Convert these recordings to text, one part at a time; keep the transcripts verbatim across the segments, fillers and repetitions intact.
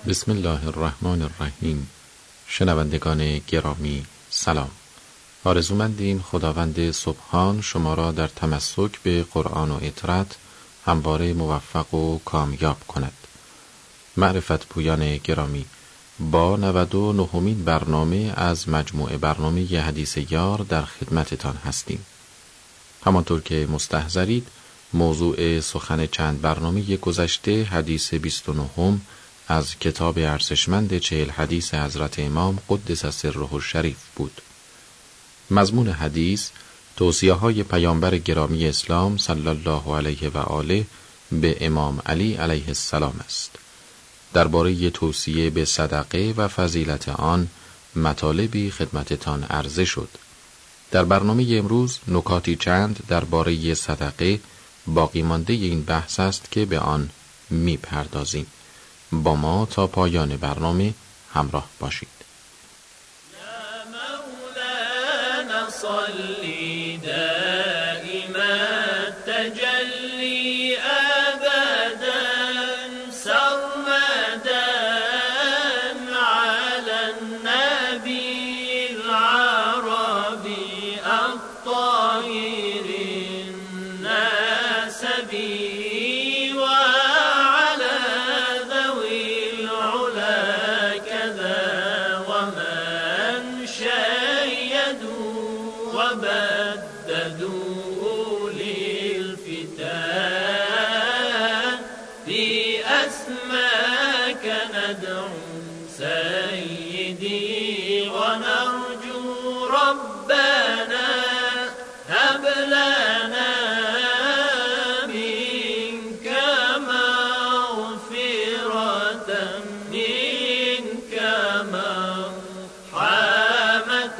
بسم الله الرحمن الرحیم. شنوندگان گرامی سلام. آرزومندیم خداوند سبحان شما را در تمسک به قرآن و اطاعت همواره موفق و کامیاب کند. معرفت پویان گرامی، با نود و نهمین برنامه از مجموعه برنامه ی حدیث یار در خدمتتان هستیم. همانطور که مستحضرید، موضوع سخن چند برنامه گذشته حدیث بیست و نهم از کتاب ارزشمند چهل حدیث حضرت امام قدس سره الشریف بود. مضمون حدیث توصیه های پیامبر گرامی اسلام صلی الله علیه و آله به امام علی علیه السلام است. درباره توصیه به صدقه و فضیلت آن مطالبی خدمتتان عرضه شد. در برنامه امروز نکاتی چند درباره صدقه باقی مانده این بحث است که به آن می پردازیم. با ما تا پایان برنامه همراه باشید. یا مولانا صلی دائما تجلی ابدا سرمدا علی النبی العربی الطاهر النسبی وبددوا للفتان بأسماك ندعو سيدي ونرجو ربنا هب لنا منك مغفرة منك مرحمة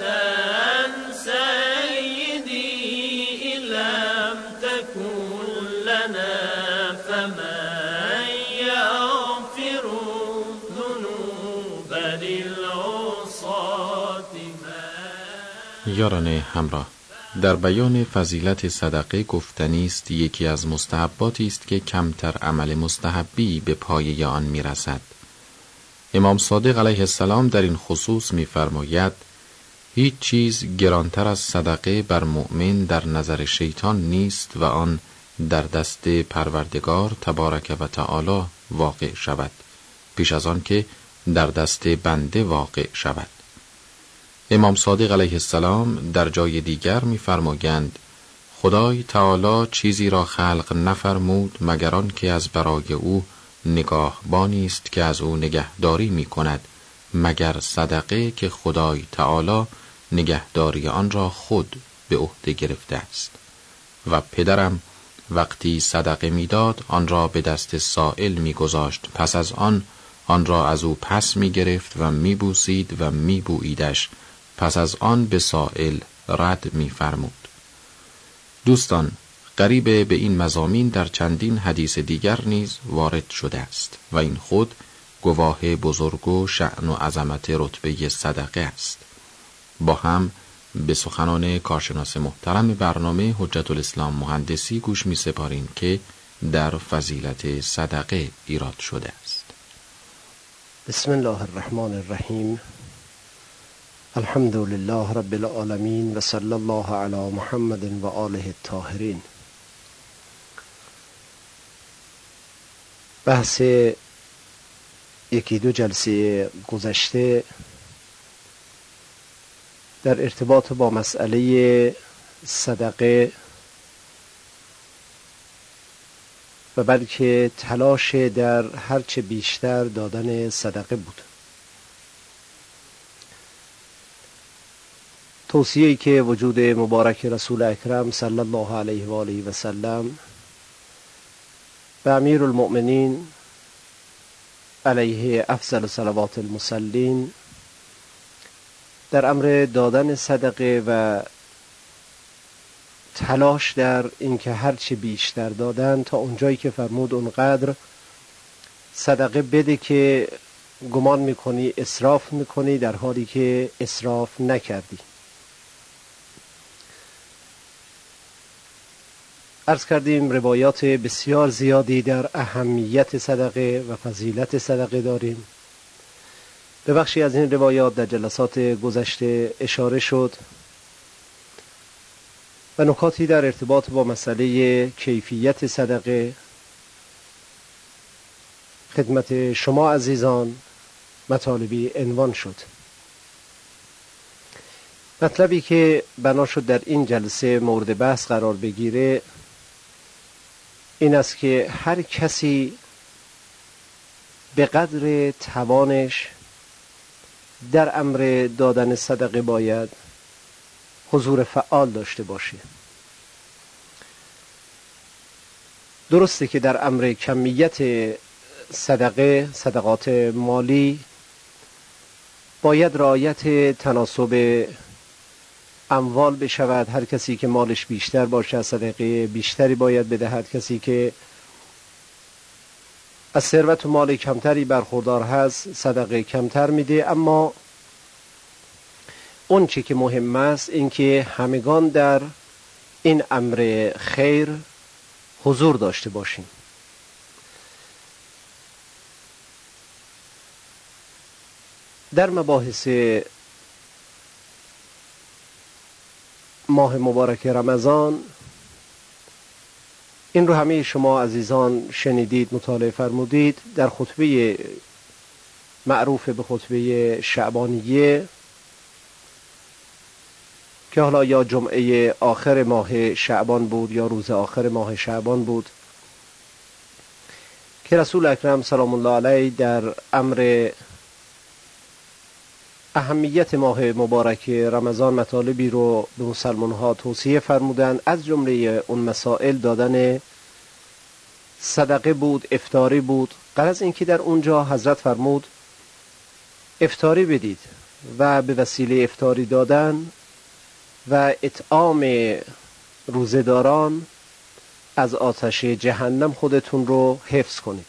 یاران همراه، در بیان فضیلت صدقه گفتنی است یکی از مستحباتی است که کمتر عمل مستحبی به پایه آن میرسد. امام صادق علیه السلام در این خصوص می‌فرماید هیچ چیز گرانتر از صدقه بر مؤمن در نظر شیطان نیست و آن در دست پروردگار تبارک و تعالی واقع شود پیش از آن که در دست بنده واقع شود. امام صادق علیه السلام در جای دیگر می‌فرمایند خدای تعالی چیزی را خلق نفرمود مگر آن که از برای او نگاهبانی است که از او نگهداری می‌کند، مگر صدقه که خدای تعالی نگهداری آن را خود به عهده گرفته است. و پدرم وقتی صدقه می‌داد آن را به دست سائل می‌گذاشت، پس از آن آن را از او پس می‌گرفت و می‌بوسید و می‌بوییدش، پس از آن به سائل رد می‌فرمود. دوستان، قریب به این مضامین در چندین حدیث دیگر نیز وارد شده است و این خود گواه بزرگ و شأن و عظمت رتبه صدقه است. با هم به سخنان کارشناس محترم برنامه حجت الاسلام مهندسی گوش می سپاریم که در فضیلت صدقه ایراد شده است. بسم الله الرحمن الرحیم. الحمد لله رب العالمین و صلی الله علی محمد و آله الطاهرین. بحث یکی دو جلسه گذشته در ارتباط با مسئله صدقه و بلکه تلاش در هرچه بیشتر دادن صدقه بود. توصیه‌ای که وجود مبارک رسول اکرم صلی الله علیه و آله و سلم به امیر المؤمنین علیه افضل صلوات المصلین در امر دادن صدقه و تلاش در اینکه هرچه بیشتر دادن تا اونجایی که فرمود اونقدر صدقه بده که گمان میکنی اسراف میکنی در حالی که اسراف نکردی. عرض کردیم روایات بسیار زیادی در اهمیت صدقه و فضیلت صدقه داریم به بخشی از این روایات در جلسات گذشته اشاره شد و نکاتی در ارتباط با مسئله کیفیت صدقه خدمت شما عزیزان مطالبی عنوان شد. مطلبی که بنا شد در این جلسه مورد بحث قرار بگیره این است که هر کسی به قدر توانش در امر دادن صدقه باید حضور فعال داشته باشه. درسته که در امر کمیت صدقه، صدقات مالی، باید رعایت تناسب اموال بشود. هر کسی که مالش بیشتر باشه صدقه بیشتری باید بده، هر کسی که از ثروت و مال کمتری برخوردار هست صدقه کمتر میده. اما اون چی که مهم است این که همگان در این امر خیر حضور داشته باشیم. در مباحث ماه مبارک رمضان این رو همه شما عزیزان شنیدید، مطالعه فرمودید. در خطبه معروف به خطبه شعبانیه که حالا یا جمعه آخر ماه شعبان بود یا روز آخر ماه شعبان بود که رسول اکرم سلام الله علیه در امر اهمیت ماه مبارک رمضان مطالبی رو به مسلمان ها توصیه فرمودن. از جمله اون مسائل دادن صدقه بود، افطاری بود. غرض این که در اونجا حضرت فرمود افطاری بدید و به وسیله افطاری دادن و اطعام روزه‌داران از آتش جهنم خودتون رو حفظ کنید.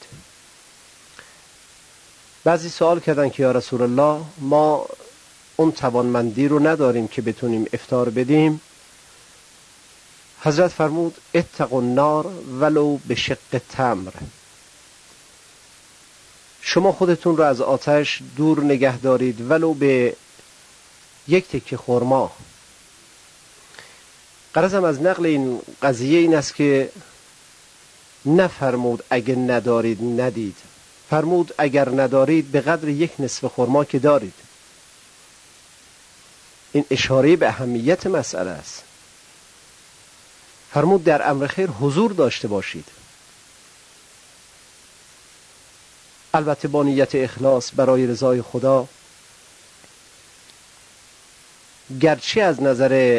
بعضی سوال کردن که یا رسول الله ما اون توانمندی رو نداریم که بتونیم افطار بدیم. حضرت فرمود اتقوا النار ولو بشق تمر. شما خودتون رو از آتش دور نگه دارید ولو به یک تکه خرما. غرضم از نقل این قضیه این است که نفرمود اگه ندارید ندید، فرمود اگر ندارید به قدر یک نصف خرما که دارید. این اشاره به اهمیت مسئله است. فرمود در امر خیر حضور داشته باشید، البته با نیت اخلاص برای رضای خدا. گرچه از نظر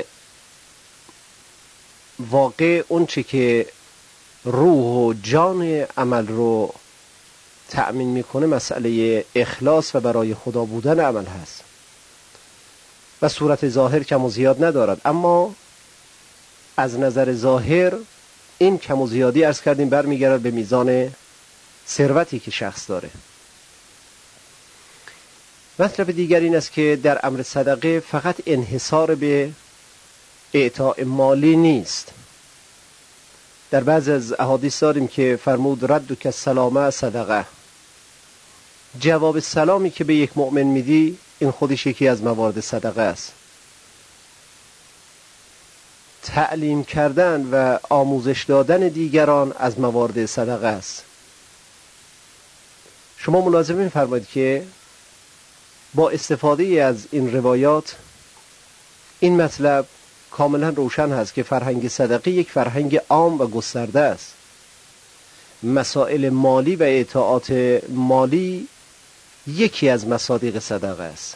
واقع اون چی که روح و جان عمل رو تأمین میکنه مسئله اخلاص و برای خدا بودن عمل هست و صورت ظاهر کم و زیاد ندارد، اما از نظر ظاهر این کم و زیادی عرض کردیم برمیگرد به میزان ثروتی که شخص داره. مطلب دیگر این است که در امر صدقه فقط انحصار به اعطاء مالی نیست. در بعض از احادیث داریم که فرمود رد که سلامه صدقه. جواب سلامی که به یک مؤمن میدی این خودش یکی از موارد صدقه است. تعلیم کردن و آموزش دادن دیگران از موارد صدقه است. شما ملاحظه می‌فرمایید که با استفاده از این روایات این مطلب کاملا روشن هست که فرهنگ صدقه یک فرهنگ عام و گسترده است. مسائل مالی و اعطاعات مالی یکی از مصادیق صدقه است.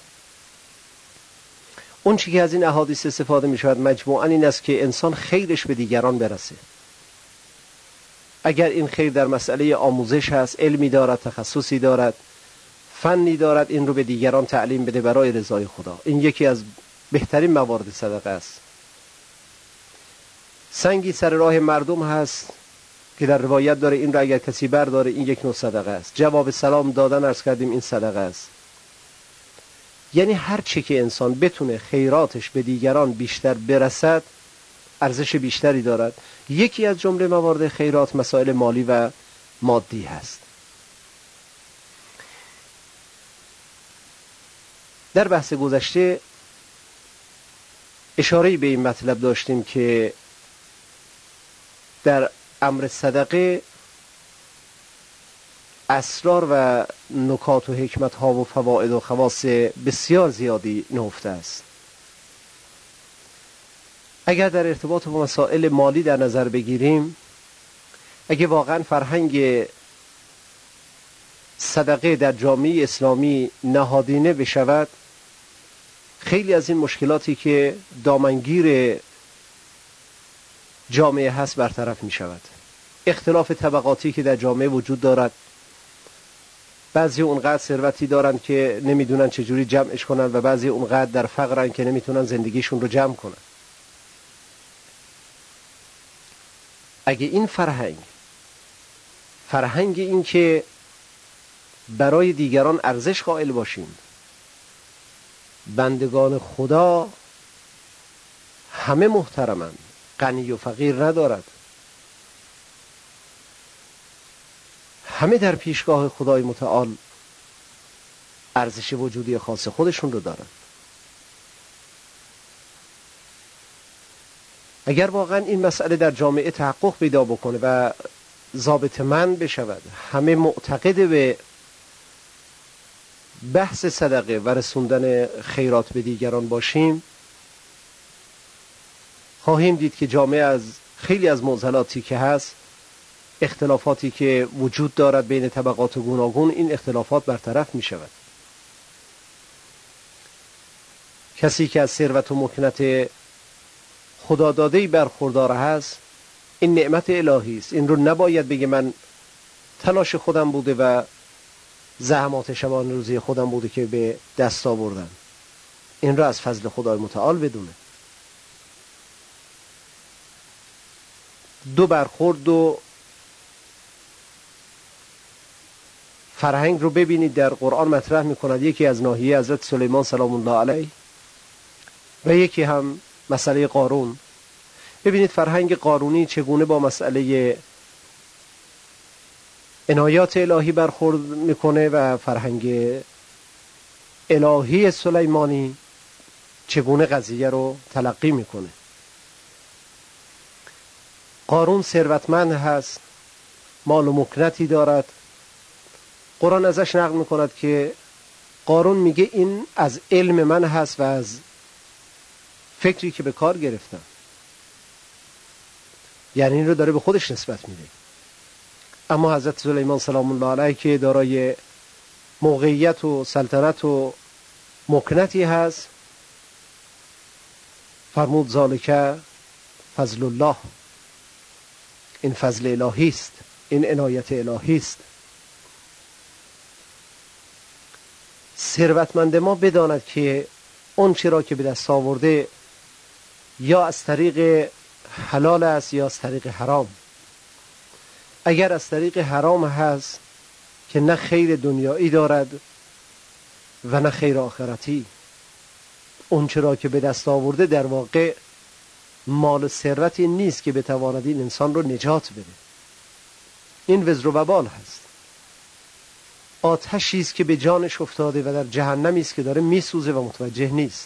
اون چی که از این احادیث استفاده می شود مجموعاً این است که انسان خیرش به دیگران برسه. اگر این خیر در مسئله آموزش هست، علمی دارد، تخصصی دارد، فنی دارد، این رو به دیگران تعلیم بده برای رضای خدا. این یکی از بهترین موارد صدقه است. سنگی سر راه مردم هست که در روایت داره این رو اگر کسی برداره این یک نوع صدقه است. جواب سلام دادن عرض کردیم این صدقه است. یعنی هر چی که انسان بتونه خیراتش به دیگران بیشتر برسد ارزش بیشتری دارد. یکی از جمله موارد خیرات مسائل مالی و مادی هست. در بحث گذشته اشاره‌ای به این مطلب داشتیم که در امر صدقه اسرار و نکات و حکمت ها و فواید و خواص بسیار زیادی نهفته است. اگر در ارتباط با مسائل مالی در نظر بگیریم، اگه واقعا فرهنگ صدقه در جامعه اسلامی نهادینه بشود، خیلی از این مشکلاتی که دامنگیر جامعه هست برطرف می شود. اختلاف طبقاتی که در جامعه وجود دارد، بعضی اونقدر ثروتی دارن که نمیدونن چجوری جمعش کنن و بعضی اونقدر در فقرن که نمیتونن زندگیشون رو جمع کنن. اگه این فرهنگ فرهنگ این که برای دیگران ارزش قائل باشیم، بندگان خدا همه محترمند، غنی و فقیر ندارد، همه در پیشگاه خدای متعال ارزش وجودی خاص خودشون رو دارن. اگر واقعا این مسئله در جامعه تحقق پیدا بکنه و ضابطه‌مند بشود، همه معتقد به بحث صدقه و رسوندن خیرات به دیگران باشیم، خواهیم دید که جامعه از خیلی از معضلاتی که هست، اختلافاتی که وجود دارد بین طبقات گوناگون، این اختلافات برطرف می شود. کسی که از ثروت و مکنت خدا داده‌ای برخوردار هست، این نعمت الهی است. این رو نباید بگه من تلاش خودم بوده و زحمات شبانه روزی خودم بوده که به دست آوردم. این رو از فضل خدای متعال بدونه. دو برخورد و فرهنگ رو ببینید در قرآن مطرح می‌کند، یکی از ناحیه حضرت سلیمان سلام الله علیه و یکی هم مسئله قارون. ببینید فرهنگ قارونی چگونه با مسئله عنایات الهی برخورد میکنه و فرهنگ الهی سلیمانی چگونه قضیه رو تلقی میکنه. قارون ثروتمند هست، مال و مکنتی دارد. قرآن ازش نقل میکند که قارون میگه این از علم من هست و از فکری که به کار گرفتم. یعنی این رو داره به خودش نسبت میده. اما حضرت سلیمان سلام الله علیه که دارای موقعیت و سلطنت و مکنتی هست، فرمود ذالک فضل الله، این فضل الهی است، این عنایت الهی است. ثروتمند ما بداند که اون چرا که به دست آورده یا از طریق حلال است یا از طریق حرام. اگر از طریق حرام هست که نه خیر دنیایی دارد و نه خیر آخرتی، اون چرا که به دست آورده در واقع مال ثروتی نیست که بتواند این انسان رو نجات بده. این وزر و وبال هست، آتشی است که به جانش افتاده و در جهنمی است که داره میسوزه و متوجه نیست.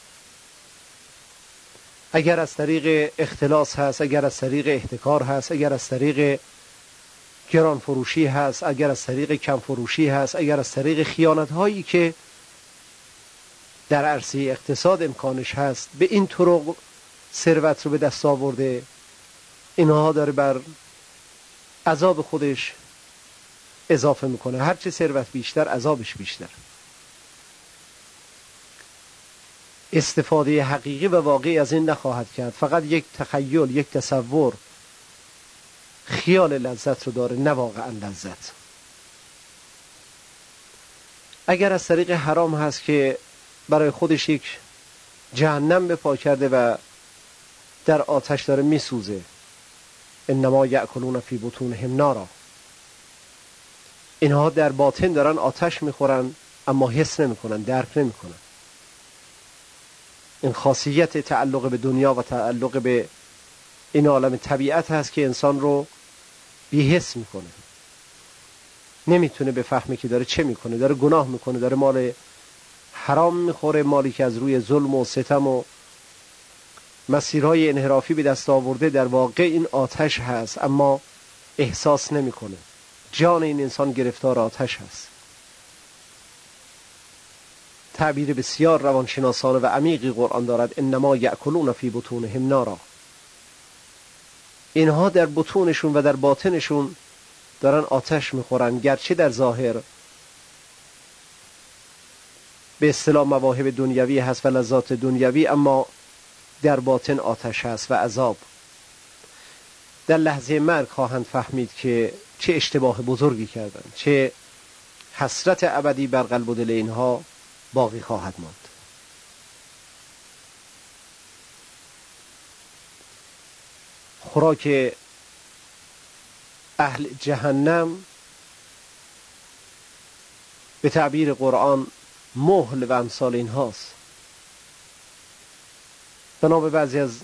اگر از طریق اختلاس هست، اگر از طریق احتکار هست، اگر از طریق گران فروشی هست، اگر از طریق کم فروشی هست، اگر از طریق خیانت هایی که در عرصه اقتصاد امکانش هست به این طرق ثروت رو به دست آورده، اینها داره بر عذاب خودش اضافه میکنه. هرچه ثروت بیشتر عذابش بیشتر. استفاده حقیقی و واقعی از این نخواهد کرد، فقط یک تخیل، یک تصور، خیال لذت رو داره، نه واقعا لذت. اگر از طریق حرام هست که برای خودش یک جهنم به پا کرده و در آتش داره میسوزه، انما یأکلون فی بطونهم نارا، اینها در باطن دارن آتش میخورن اما حس نمیکنن، درک نمیکنن. این خاصیت تعلق به دنیا و تعلق به این عالم طبیعت هست که انسان رو بی حس میکنه، نمیتونه بفهمه که داره چه میکنه، داره گناه میکنه، داره مال حرام میخوره، مالی که از روی ظلم و ستم و مسیرهای انحرافی به دست آورده، در واقع این آتش هست اما احساس نمیکنه. جان این انسان گرفتار آتش هست. تعبیر بسیار روانشناسانه و عمیقی قرآن دارد: انما یأکلون فی بطونهم نارا. اینها در بطونشون و در باطنشون دارن آتش میخورن، گرچه در ظاهر به اصطلاح مواهب دنیوی هست و لذات دنیوی، اما در باطن آتش هست و عذاب. در لحظه مرگ خواهند فهمید که چه اشتباه بزرگی کردند، چه حسرت ابدی بر قلب و دل اینها باقی خواهد ماند. خوراک اهل جهنم به تعبیر قرآن مهل و امثال این هاست. بنا به بعضی از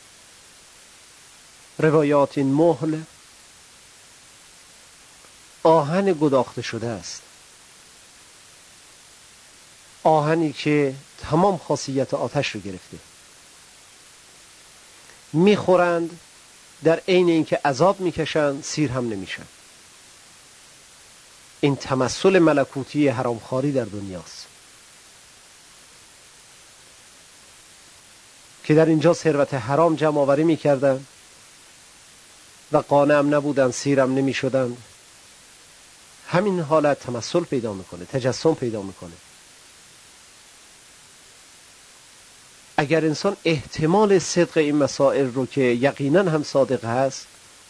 روایات این مهل آهن گداخته شده است، آهنی که تمام خاصیت آتش رو گرفته. میخورند، در عین اینکه عذاب میکشند سیر هم نمیشن. این تمثل ملکوتی حرامخواری در دنیاست که در اینجا ثروت حرام جمع آوری میکردن و قانعم نبودن، سیرم نمیشدن. همین حالت تمثل پیدا میکنه، تجسم پیدا میکنه. اگر انسان احتمال صدق این مسائل رو که یقینا هم صادق هست،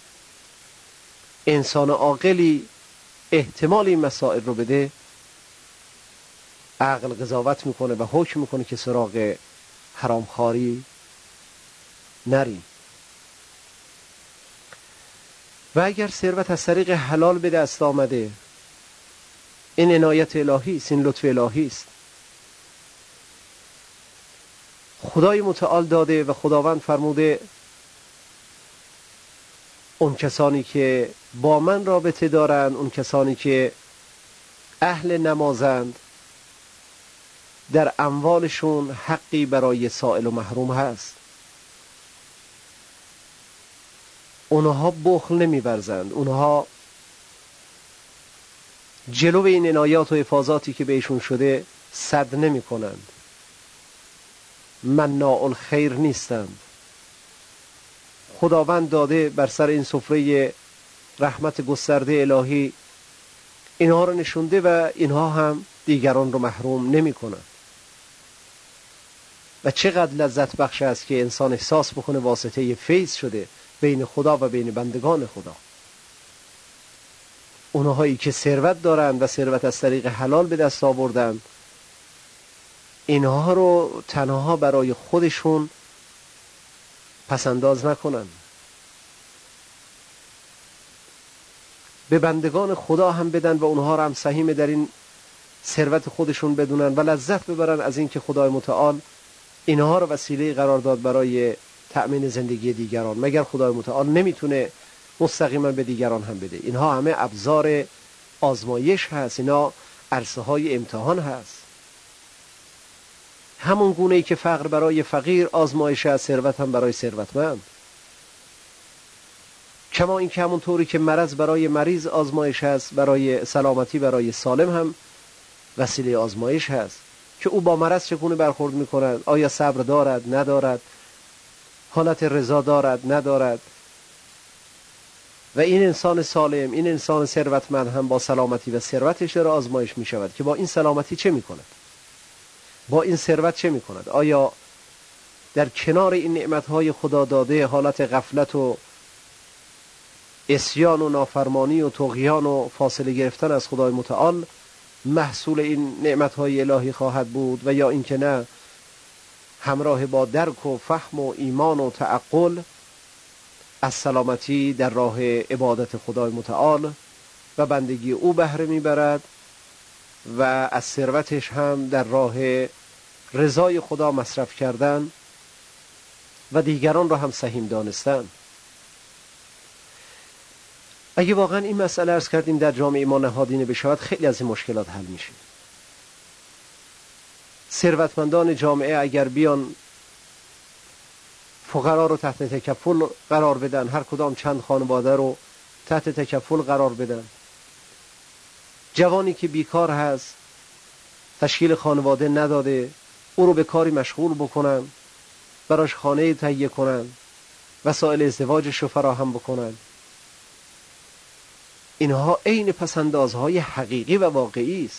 انسان عاقلی احتمال این مسائل رو بده، عقل قضاوت میکنه و حکم میکنه که سراغ حرامخواری نریم. و اگر ثروت از طریق حلال به دست آمده، این عنایت الهی است، این لطف الهی است. خدای متعال داده و خداوند فرموده اون کسانی که با من رابطه دارند، اون کسانی که اهل نمازند، در اموالشون حقی برای سائل و محروم هست. اونها بخل نمی ورزند، اونها جلو این عنایات و حفاظاتی که بهشون شده سد نمی کنند، مناع الخیر نیستند. خداوند داده بر سر این سفره رحمت گسترده الهی اینها رو نشونده و اینها هم دیگران رو محروم نمی کنند. و چقدر لذت بخش است که انسان احساس بکنه واسطه فیض شده بین خدا و بین بندگان خدا. اونهایی که ثروت دارند و ثروت از طریق حلال به دست آوردند، اینها رو تنها برای خودشون پسنداز نکنن، به بندگان خدا هم بدن و اونها رو هم سهیم در این ثروت خودشون بدونن و لذت ببرن از این که خدای متعال اینها رو وسیله قرار داد برای تأمین زندگی دیگران، مگر خدای متعال نمیتونه مستقیما به دیگران هم بده؟ اینها همه ابزار آزمایش هست، اینا عرصه های امتحان هست. همون گونه ای که فقر برای فقیر آزمایش هست، ثروت هم برای ثروتمند. کما این که همون طوری که مرض برای مریض آزمایش هست، برای سلامتی برای سالم هم وسیله آزمایش هست که او با مرض چگونه برخورد میکند، آیا صبر دارد ندارد، حالت رضا دارد ندارد. و این انسان سالم، این انسان ثروتمند هم با سلامتی و ثروتش را آزمایش میشود که با این سلامتی چه میکند، با این ثروت چه میکند. آیا در کنار این نعمتهای خدا داده حالت غفلت و عصیان و نافرمانی و طغیان و فاصله گرفتن از خدای متعال محصول این نعمتهای الهی خواهد بود، و یا اینکه نه، همراه با درک و فهم و ایمان و تعقل از سلامتی در راه عبادت خدای متعال و بندگی او بهره میبرد و از ثروتش هم در راه رضای خدا مصرف کردن و دیگران را هم سهیم دانستن. اگه واقعا این مسئله عرض کردیم در جامعه ما نهادینه بشود، خیلی از این مشکلات حل میشه. ثروتمندان جامعه اگر بیان فقرا رو تحت تکفل قرار بدن، هر کدام چند خانواده رو تحت تکفل قرار بدن، جوانی که بیکار هست تشکیل خانواده نداده او رو به کاری مشغول بکنن، براش خانه تهیه کنن، وسایل ازدواجش رو فراهم بکنن، اینها عین پسندازهای حقیقی و واقعی است.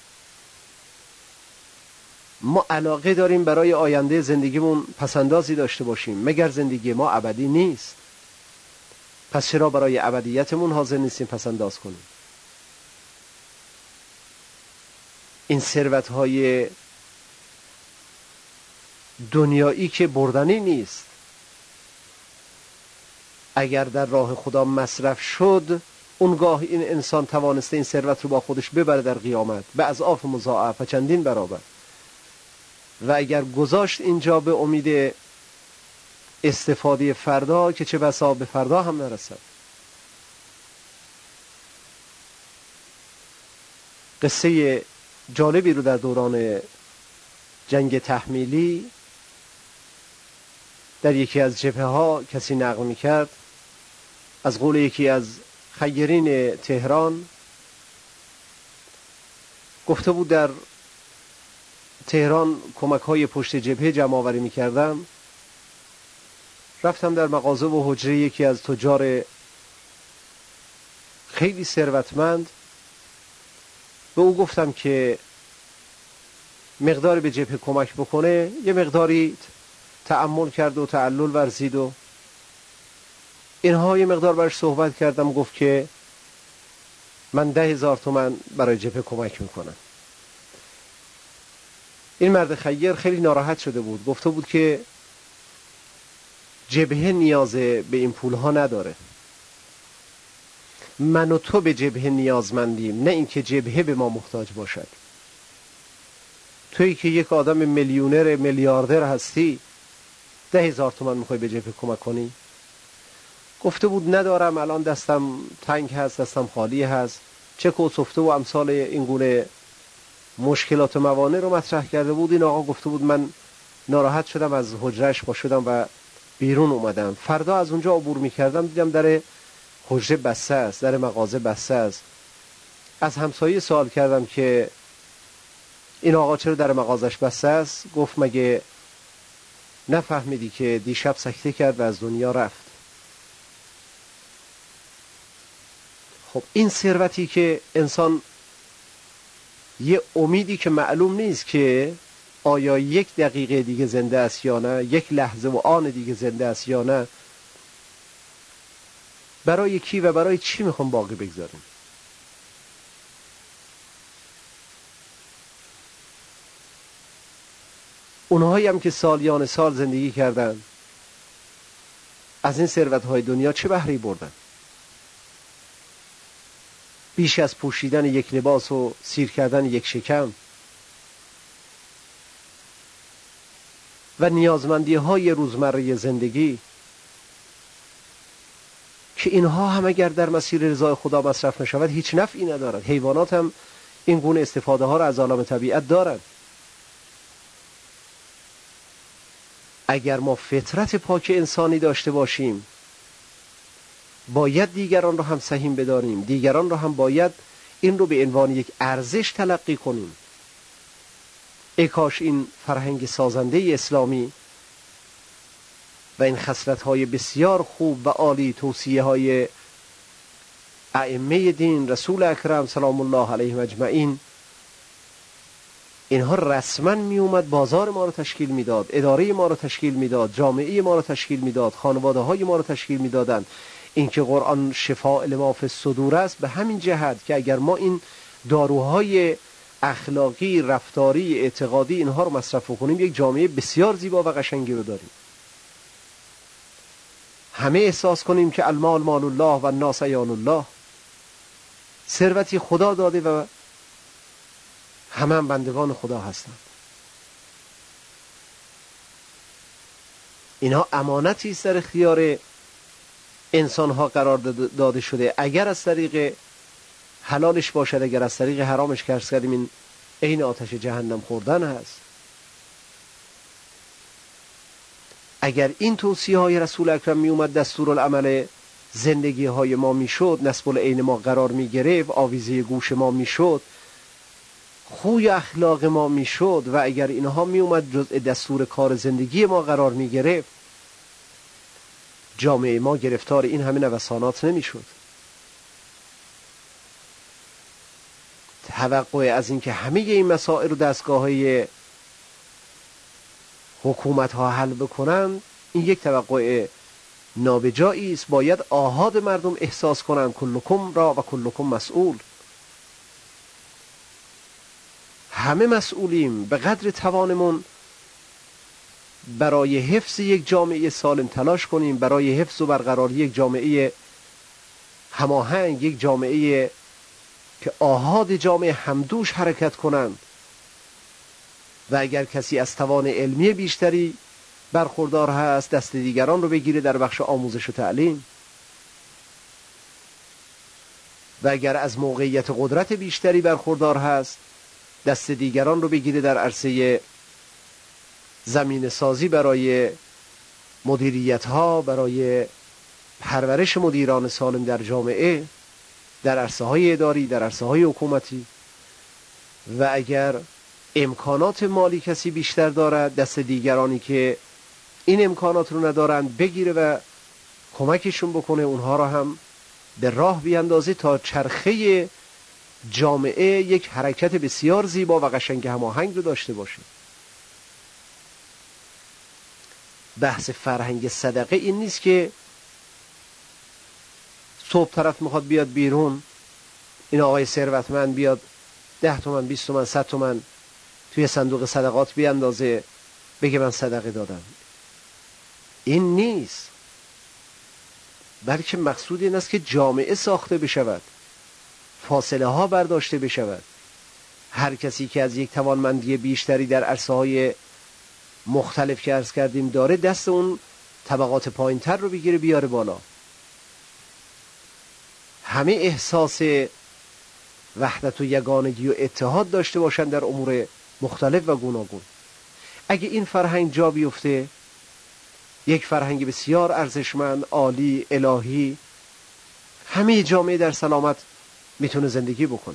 ما علاقه داریم برای آینده زندگیمون پسندازی داشته باشیم، مگر زندگی ما ابدی نیست؟ پس چرا برای ابدیتمون حاضر نیستیم پسنداز کنیم؟ این ثروت‌های دنیایی که بردنی نیست، اگر در راه خدا مصرف شد اونگاه این انسان توانسته این ثروت رو با خودش ببره در قیامت به اضعاف مضاعف و چندین برابر، و اگر گذاشت اینجا به امید استفاده فردا که چه بسا به فردا هم نرسد. قصه جالبی رو در دوران جنگ تحمیلی در یکی از جبهه ها کسی نقل می کرد، از قول یکی از خیرین تهران. گفته بود در تهران کمک های پشت جبهه جمع آوری می کردم، رفتم در مغازه و حجره یکی از تجار خیلی ثروتمند، به او گفتم که مقداری به جبهه کمک بکنه. یه مقداری تأمل کرد و تعلل ورزید و اینها، یه مقدار برش صحبت کردم، گفت که من ده هزار تومن برای جبهه کمک میکنم. این مرد خیر خیلی ناراحت شده بود، گفته بود که جبهه نیاز به این پولها نداره، من و تو به جبهه نیازمندیم، نه اینکه جبهه به ما محتاج باشد. تویی که یک آدم میلیونر میلیاردر هستی ده هزار تومن میخوای به جبهه کمک کنی؟ گفته بود ندارم، الان دستم تنگ هست، دستم خالی هست. چه کوسفته و امثال این گونه مشکلات و موانع رو مطرح کرده بود. این آقا گفته بود من ناراحت شدم، از حجرهش پا شدم و بیرون اومدم. فردا از اونجا عبور میکردم دیدم در حجره بسته است، در مغازه بسته است. از همسایه سوال کردم که این آقا چرا در مغازش بسته است؟ گفت مگه نفهمیدی که دیشب سکته کرد و از دنیا رفت؟ خب این ثروتی که انسان یه امیدی که معلوم نیست که آیا یک دقیقه دیگه زنده است یا نه، یک لحظه و آن دیگه زنده است یا نه، برای کی و برای چی میخوام باقی بگذاریم؟ اونهایی هم که سالیان سال زندگی کردن از این ثروت‌های دنیا چه بهره‌ای بردن؟ بیش از پوشیدن یک لباس و سیر کردن یک شکم و نیازمندی های روزمره زندگی، که اینها هم اگر در مسیر رضای خدا مصرف نشود هیچ نفعی ندارد. حیوانات هم این گونه استفاده ها را از عالم طبیعت دارند. اگر ما فطرت پاک انسانی داشته باشیم باید دیگران رو هم سهیم بدانیم، دیگران رو هم باید این رو به عنوان یک ارزش تلقی کنیم. ای کاش این فرهنگ سازنده اسلامی و این خصلت‌های بسیار خوب و عالی، توصیه‌های ائمه دین، رسول اکرم سلام الله علیهم اجمعین، اینها رسما می اومد بازار ما رو تشکیل میداد، اداره ما رو تشکیل میداد، جامعه ما رو تشکیل میداد، خانواده های ما رو تشکیل میدادن. اینکه قرآن شفاء لما فی الصدور است به همین جهت که اگر ما این داروهای اخلاقی، رفتاری، اعتقادی اینها رو مصرف کنیم یک جامعه بسیار زیبا و قشنگی رو داریم. همه احساس کنیم که المال مال الله و الناس عیال الله، ثروتی خدا داده و همه هم بندگان خدا هستند. اینها امانتی است در اختیار انسان ها قرار داده شده. اگر از طریق حلالش باشد، اگر از طریق حرامش که عرض کردیم این عین آتش جهنم خوردن هست. اگر این توصیه های رسول اکرم می اومد دستورالعمل زندگی های ما می شد، نصب العین ما قرار می گرفت، آویزه گوش ما می شد، خوی اخلاق ما می شد و اگر اینها می اومد جزء دستور کار زندگی ما قرار می گرفت، جامعه ما گرفتار این همه نوسانات نمی شد. توقع از این که همه این مسائل رو دستگاه های حکومت ها حل بکنند، این یک توقع نابجایی است. باید آحاد مردم احساس کنند کلکم را و کلکم مسئول. همه مسئولیم، به قدر توانمون برای حفظ یک جامعه سالم تلاش کنیم، برای حفظ و برقراری یک جامعه هماهنگ، یک جامعه که آحاد جامعه همدوش حرکت کنند و اگر کسی از توان علمی بیشتری برخوردار هست دست دیگران رو بگیره در بخش آموزش و تعلیم و اگر از موقعیت قدرت بیشتری برخوردار هست دست دیگران رو بگیره در عرصه زمین سازی برای مدیریت ها، برای پرورش مدیران سالم در جامعه، در عرصه های اداری، در عرصه های حکومتی. و اگر امکانات مالی کسی بیشتر دارد دست دیگرانی که این امکانات رو ندارند بگیره و کمکشون بکنه، اونها را هم به راه بیاندازه تا چرخه جامعه یک حرکت بسیار زیبا و قشنگ هماهنگ رو داشته باشه. بحث فرهنگ صدقه این نیست که صبح طرف میخواد بیاد بیرون، این آقای ثروتمند بیاد ده تومن، بیست تومن، صد تومن توی صندوق صدقات بیاندازه بگه من صدقه دادم. این نیست، بلکه مقصود این است که جامعه ساخته بشود، فاصله ها برداشته بشود. هر کسی که از یک توانمندی بیشتری در عرصه های مختلف که عرض کردیم داره دست اون طبقات پایین تر رو بگیره بیاره بالا. همه احساس وحدت و یگانگی و اتحاد داشته باشن در امور مختلف و گوناگون. اگه این فرهنگ جا بیفته، یک فرهنگ بسیار ارزشمند، عالی، الهی، همه جامعه در سلامت میتونه زندگی بکنه.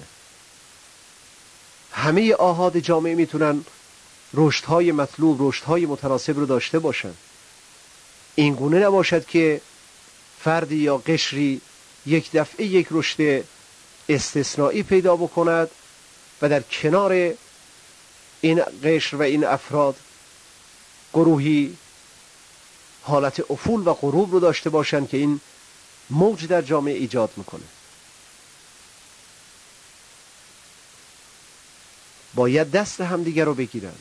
همه آحاد جامعه میتونن رشدهای مطلوب، رشدهای متناسب رو داشته باشن. این گونه نباشد که فردی یا قشری یک دفعه یک رشد استثنایی پیدا بکند و در کنار این قشر و این افراد گروهی حالت افول و غروب رو داشته باشند که این موج در جامعه ایجاد میکنه. باید دست همدیگر رو بگیرن.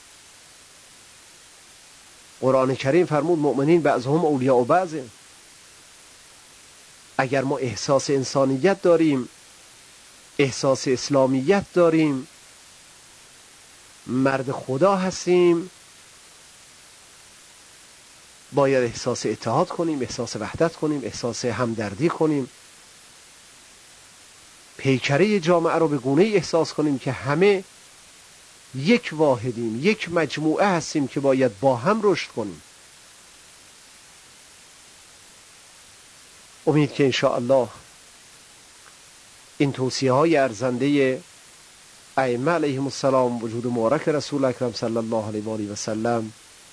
قرآن کریم فرمود مؤمنین بعضهم اولیاء بعض. اگر ما احساس انسانیت داریم، احساس اسلامیت داریم، مرد خدا هستیم، باید احساس اتحاد کنیم، احساس وحدت کنیم، احساس همدردی کنیم، پیکره جامعه رو به گونه احساس کنیم که همه یک واحدیم، یک مجموعه هستیم که باید با هم رشد کنیم. امید که انشاءالله این توصیه های ارزنده ائمه علیهم السلام، وجود مبارک رسول اکرم صلی الله علیه و آله و سلم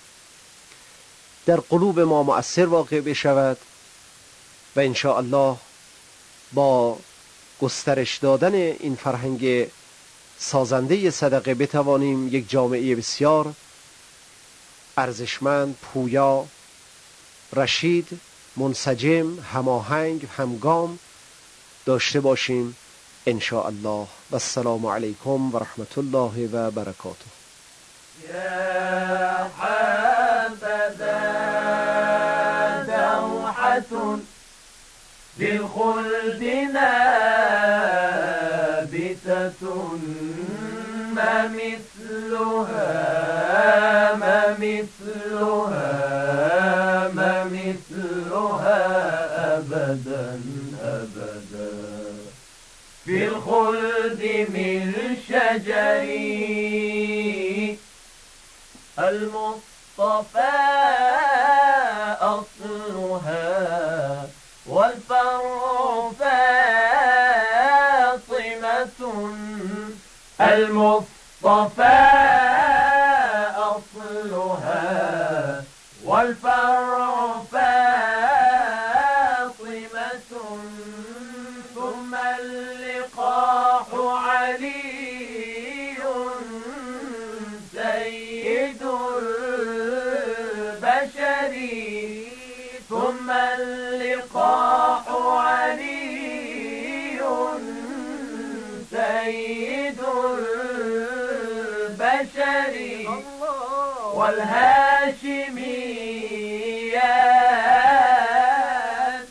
در قلوب ما مؤثر واقع بشود و انشاءالله با گسترش دادن این فرهنگ سازنده صدقه بتوانیم یک جامعه بسیار ارزشمند، پویا، رشید، منسجم، هماهنگ، همگام داشته باشیم ان شاء الله. و السلام علیکم و رحمت الله و برکاته. یا حبذا دوحة للخلد نابتة ما مثلها ما مثلها ما مثلها أبدا أبدا في الخلد من شجر المصطفى المصطفى أصلها والفرع فاطمة ثم اللقاح علي سيد البشر ثم اللقاح علي سيد البشر والهاشميات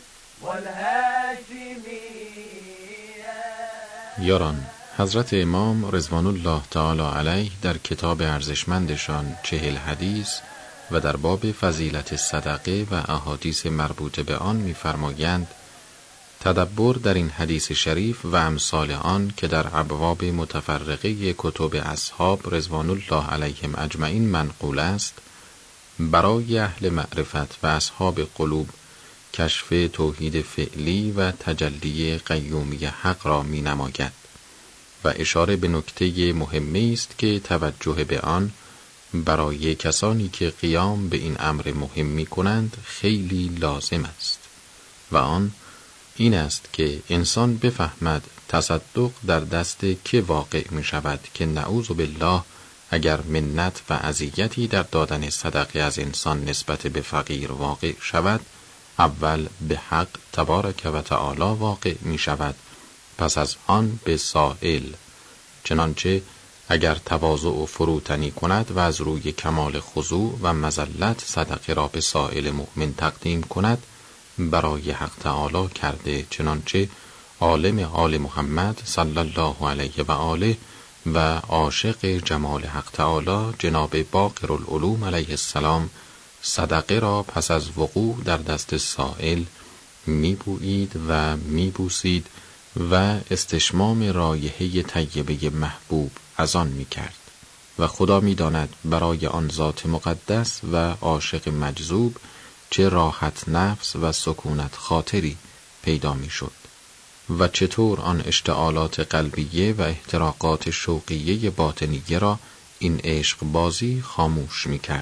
والهاشميات. یاران، حضرت امام رضوان الله تعالی علیه در کتاب ارزشمندشان چهل حدیث و در باب فضیلت صدقه و احادیث مربوطه به آن می‌فرمایند تدبر در این حدیث شریف و امثال آن که در ابواب متفرقه کتب اصحاب رضوان الله علیهم اجمعین منقول است، برای اهل معرفت و اصحاب قلوب کشف توحید فعلی و تجلی قیومی حق را می نماید و اشاره به نکته مهمی است که توجه به آن برای کسانی که قیام به این امر مهم می کنند خیلی لازم است و آن این است که انسان بفهمد تصدق در دست که واقع می شود که نعوذ بالله اگر منت و اذیتی در دادن صدقه از انسان نسبت به فقیر واقع شود، اول به حق تبارک و تعالی واقع می شود، پس از آن به سائل. چنانچه اگر تواضع و فروتنی کند و از روی کمال خضوع و مذلت صدقه را به سائل مؤمن تقدیم کند، برای حق تعالی کرده، چنانچه عالم آل محمد صلی الله علیه و آله و عاشق جمال حق تعالی جناب باقر العلوم علیه السلام صدقه را پس از وقوع در دست سائل میبویید و میبوسید و استشمام رایحه طیبه محبوب از آن میکرد و خدا میداند برای آن ذات مقدس و عاشق مجذوب چه راحت نفس و سکونت خاطری پیدا میشد و چطور آن اشتعالات قلبیه و احتراقات شوقیه باطنیه را این عشق بازی خاموش میکرد.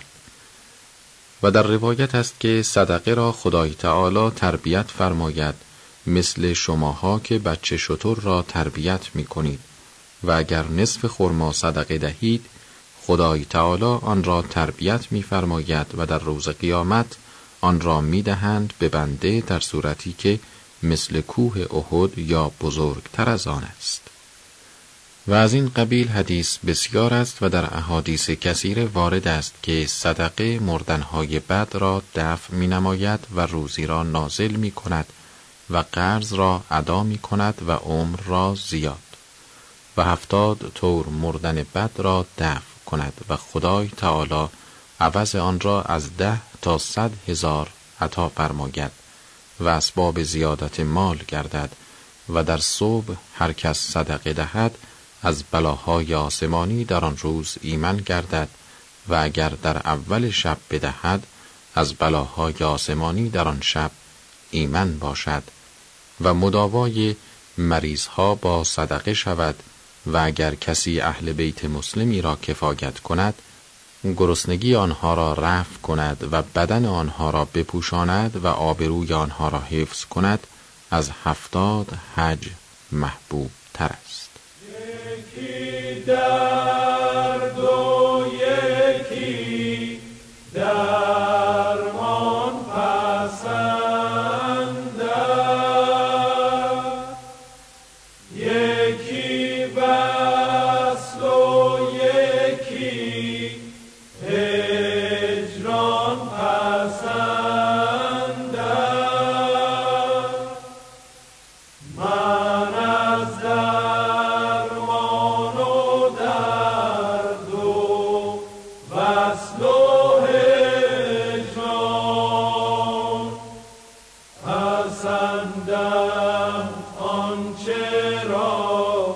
و در روایت است که صدقه را خدای تعالی تربیت فرماید مثل شماها که بچه شتر را تربیت میکنید و اگر نصف خرما صدقه دهید خدای تعالی آن را تربیت میفرماید و در روز قیامت آن را میدهند به بنده در صورتی که مثل کوه احد یا بزرگتر از آن است. و از این قبیل حدیث بسیار است و در احادیث کثیر وارد است که صدقه مردنهای بد را دفع می نماید و روزی را نازل می کند و قرض را ادا می کند و عمر را زیاد و هفتاد طور مردن بد را دفع کند و خدای تعالی عوض آن را از ده تا صد هزار عطا فرماید و اسباب زیادت مال گردد و در صبح هر کس صدقه دهد از بلاهای آسمانی در آن روز ایمن گردد و اگر در اول شب بدهد از بلاهای آسمانی در آن شب ایمن باشد و مداوای مریضها با صدقه شود و اگر کسی اهل بیت مسلمی را کفایت کند گرسنگی آنها را رفع کند و بدن آنها را بپوشاند و آبروی آنها را حفظ کند از هفتاد حج محبوب تر است. یکی درد و یکی درمان پسند است، یکی وصل و یکی هجران پسند است. من از درمان و درد و وصل و هجران پسندم آنچه را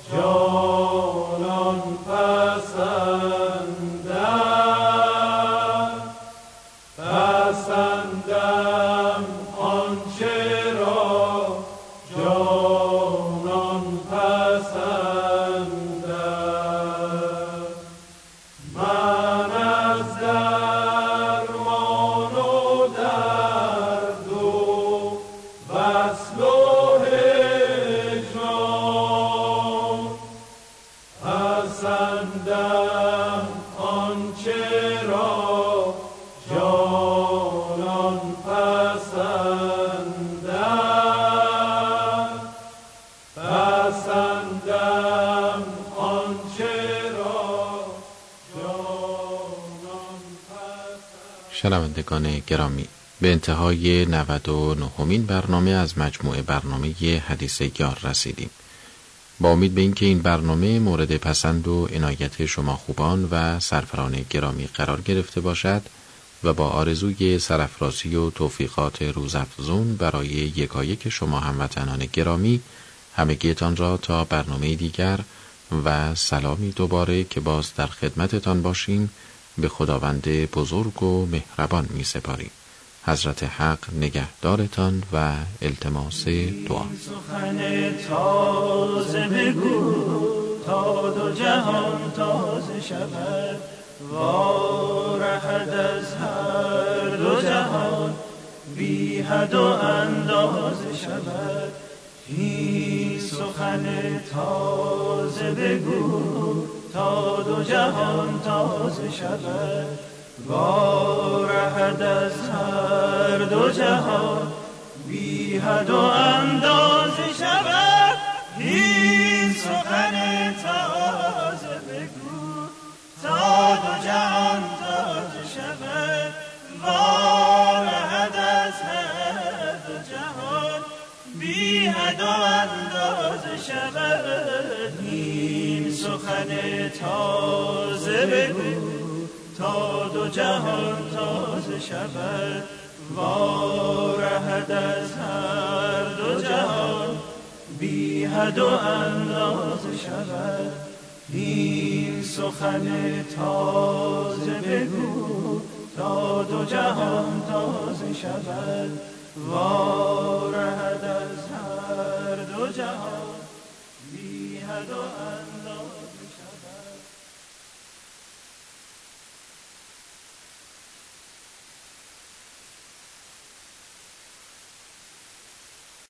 جانان پسند است، پسندم آنچه را جانان پسند است. پسندم آنچه را جانان پسندم، پسندم آنچه را جانان پسندم. شنوندگان گرامی، به انتهای نود و نهمین برنامه از مجموعه برنامه حدیث یار رسیدیم. با امید به اینکه این برنامه مورد پسند و عنایت شما خوبان و سروران گرامی قرار گرفته باشد و با آرزوی سرافرازی و توفیقات روزافزون برای یکایک شما هموطنان گرامی، همگیتان را تا برنامه دیگر و سلامی دوباره که باز در خدمتتان باشیم به خداوند بزرگ و مهربان می سپاریم. حضرت حق نگهدارتان و التماس دعا. سخن تازه بگو تا دو جهان تازه شود، وارهد از هر دو جهان بی حد و اندازه شود. این سخن تازه بگو تا دو جهان تازه شود، وارهد از هر دو جهان بی حد و اندازه شود. این سخن تازه بگو تا دو جهان تازه شود، وارهد از هر دو جهان بی حد و اندازه شود. این سخن تازه بگو تا دو جهان تازه شود، وارهد از هر دو جهان بی حد و اندازه شود. این سخن تازه بگو تا دو جهان تازه شود، وارهد از هر دو جهان بی حد و اندازه